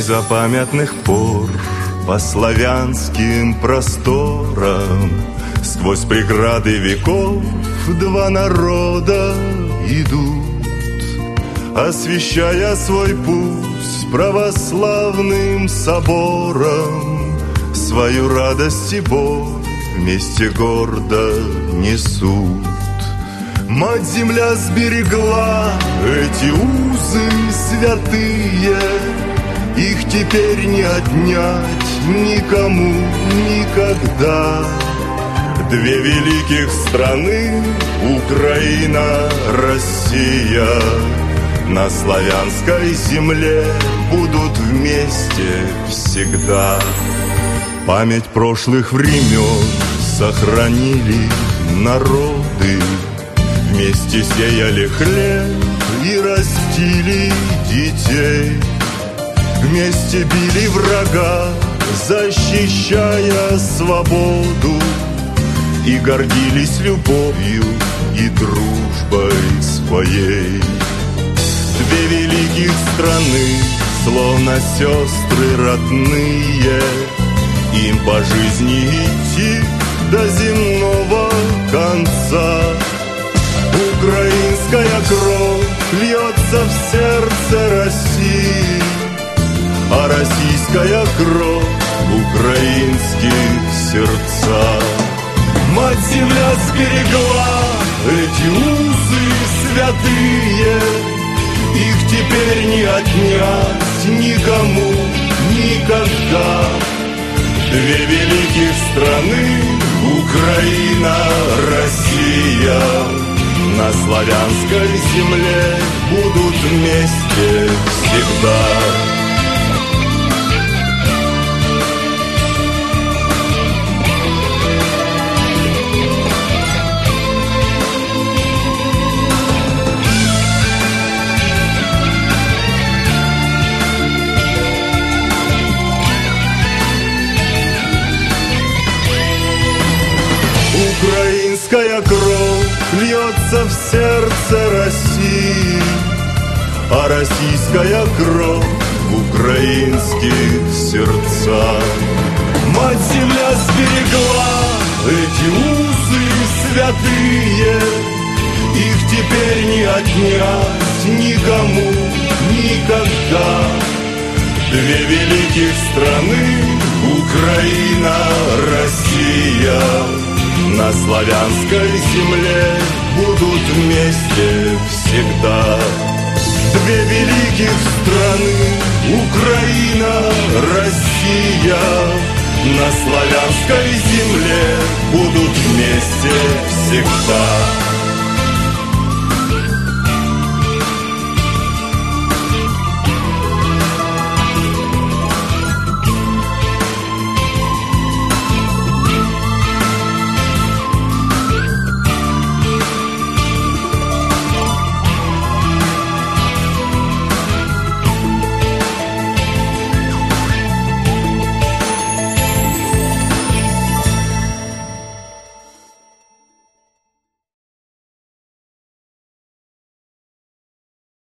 незапамятных пор по славянским просторам сквозь преграды веков два народа идут, освещая свой путь православным собором. Свою радость и боль вместе гордо несут. Мать-Земля сберегла эти узы святые, их теперь не отнять никому никогда. Две великих страны, Украина, Россия, на славянской земле будут вместе всегда. Память прошлых времен сохранили народы, вместе сеяли хлеб и растили детей, вместе били врага, защищая свободу, и гордились любовью и дружбой своей. Две великих страны, словно сестры родные, им по жизни идти до земного конца. Украинская кровь льется в сердце России, а российская кровь в украинских сердцах. Мать-Земля сберегла эти узы святые, их теперь не отнять никому никогда. Две великих страны, Украина, Россия, на славянской земле будут вместе всегда. Украинская кровь льется в сердце России, а российская кровь в украинских сердцах. Мать-Земля сберегла эти узы святые, их теперь не отнять никому никогда. Две великих страны, Украина, Россия, на славянской земле будут вместе всегда. Две великих страны, Украина, Россия, на славянской земле будут вместе всегда.